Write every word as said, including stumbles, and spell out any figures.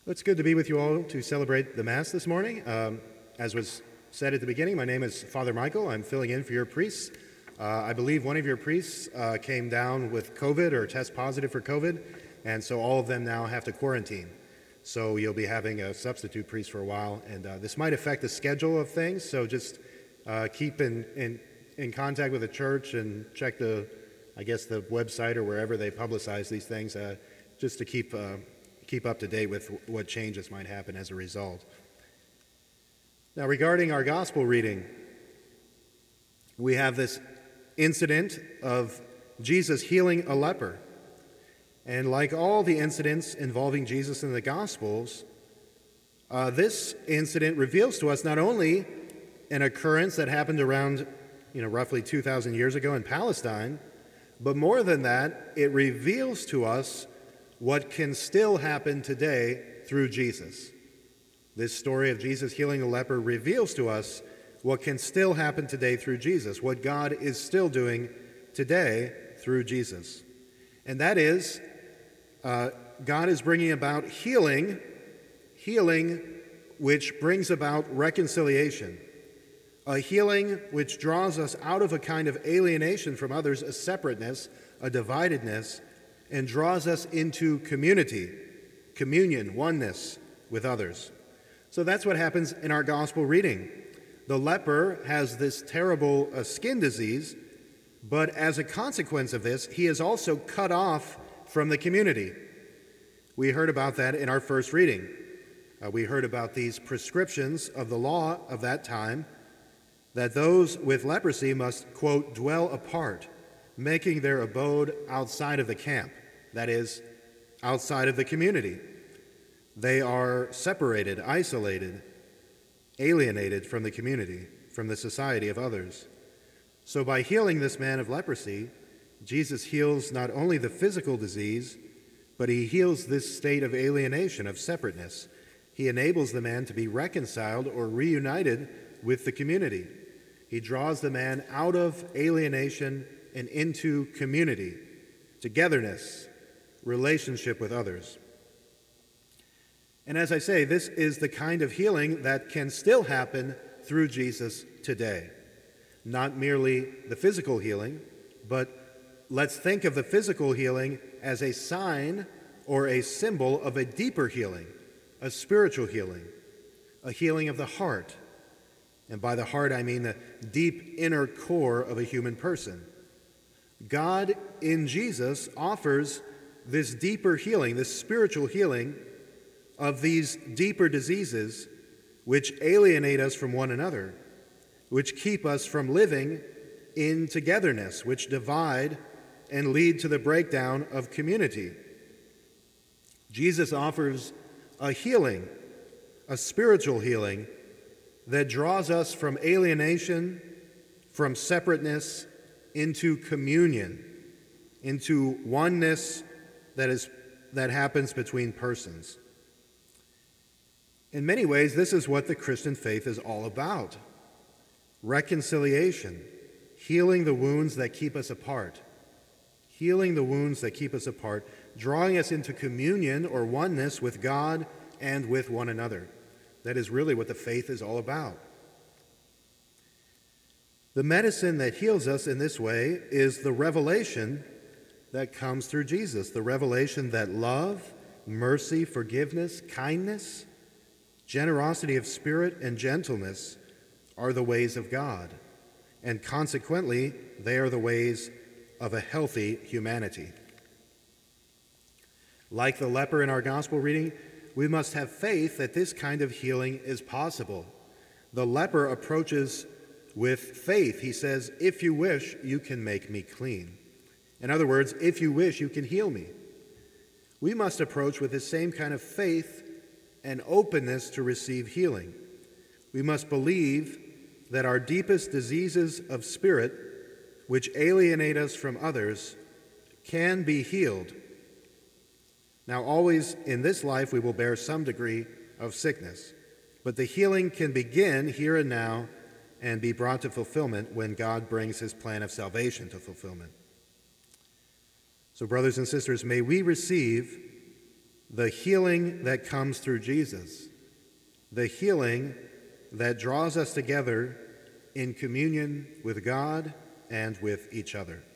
It's good to be with you all to celebrate the Mass this morning. Um, as was said at the beginning, my name is Father Michael. I'm filling in for your priests. Uh, I believe one of your priests uh, came down with COVID or test positive for COVID, and so all of them now have to quarantine. So you'll be having a substitute priest for a while, and uh, this might affect the schedule of things, so just uh, keep in, in, in contact with the church and check the, I guess, the website or wherever they publicize these things, uh, just to keep... Uh, keep up to date with what changes might happen as a result. Now, regarding our gospel reading, we have this incident of Jesus healing a leper. And like all the incidents involving Jesus in the Gospels, uh, this incident reveals to us not only an occurrence that happened around, you know, roughly two thousand years ago in Palestine, but more than that, it reveals to us what can still happen today through Jesus. This story of Jesus healing a leper reveals to us what can still happen today through Jesus, what God is still doing today through Jesus. And that is, uh, God is bringing about healing, healing which brings about reconciliation, a healing which draws us out of a kind of alienation from others, a separateness, a dividedness, and draws us into community, communion, oneness with others. So that's what happens in our gospel reading. The leper has this terrible uh, skin disease, but as a consequence of this, he is also cut off from the community. We heard about that in our first reading. Uh, we heard about these prescriptions of the law of that time, that those with leprosy must, quote, dwell apart, making their abode outside of the camp, that is, outside of the community. They are separated, isolated, alienated from the community, from the society of others. So by healing this man of leprosy, Jesus heals not only the physical disease, but he heals this state of alienation, of separateness. He enables the man to be reconciled or reunited with the community. He draws the man out of alienation and into community, togetherness, relationship with others. And as I say, this is the kind of healing that can still happen through Jesus today. Not merely the physical healing, but let's think of the physical healing as a sign or a symbol of a deeper healing, a spiritual healing, a healing of the heart. And by the heart, I mean the deep inner core of a human person. God in Jesus offers this deeper healing, this spiritual healing of these deeper diseases which alienate us from one another, which keep us from living in togetherness, which divide and lead to the breakdown of community. Jesus offers a healing, a spiritual healing that draws us from alienation, from separateness, into communion, into oneness that is that happens between persons. In many ways, this is what the Christian faith is all about. Reconciliation, healing the wounds that keep us apart, healing the wounds that keep us apart, drawing us into communion or oneness with God and with one another. That is really what the faith is all about. The medicine that heals us in this way is the revelation that comes through Jesus, the revelation that love, mercy, forgiveness, kindness, generosity of spirit, and gentleness are the ways of God, and consequently, they are the ways of a healthy humanity. Like the leper in our gospel reading, we must have faith that this kind of healing is possible. The leper approaches with faith. He says, "If you wish, you can make me clean." In other words, if you wish, you can heal me. We must approach with the same kind of faith and openness to receive healing. We must believe that our deepest diseases of spirit, which alienate us from others, can be healed. Now, always in this life, we will bear some degree of sickness, but the healing can begin here and now and be brought to fulfillment when God brings his plan of salvation to fulfillment. So, brothers and sisters, may we receive the healing that comes through Jesus, the healing that draws us together in communion with God and with each other.